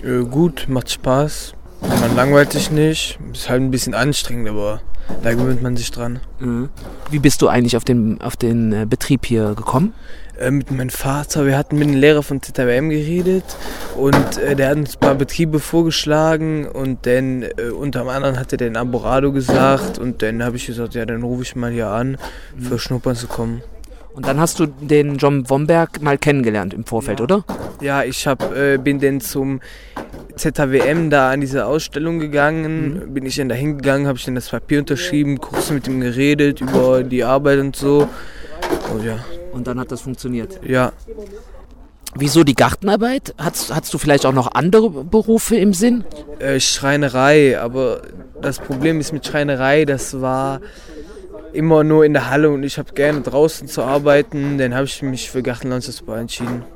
Gut, macht Spaß. Man langweilt sich nicht. Ist halt ein bisschen anstrengend, aber da gewöhnt man sich dran. Wie bist du eigentlich auf den Betrieb hier gekommen? Mit meinem Vater, wir hatten mit dem Lehrer von ZWM geredet und der hat uns ein paar Betriebe vorgeschlagen und dann unter anderem hat er den Amborado gesagt und dann habe ich gesagt, ja, dann rufe ich mal hier an, für Schnuppern zu kommen. Und dann hast du den John Womberg mal kennengelernt im Vorfeld, oder? Ja, ich bin dann zum ZWM da an diese Ausstellung gegangen, bin ich dann da hingegangen, habe ich dann das Papier unterschrieben, kurz mit ihm geredet über die Arbeit und so. Und ja. Und dann hat das funktioniert? Ja. Wieso die Gartenarbeit? Hast du vielleicht auch noch andere Berufe im Sinn? Schreinerei, aber das Problem ist mit Schreinerei, das war immer nur in der Halle und ich habe gerne draußen zu arbeiten, dann habe ich mich für Gartenlandschaftsbau entschieden.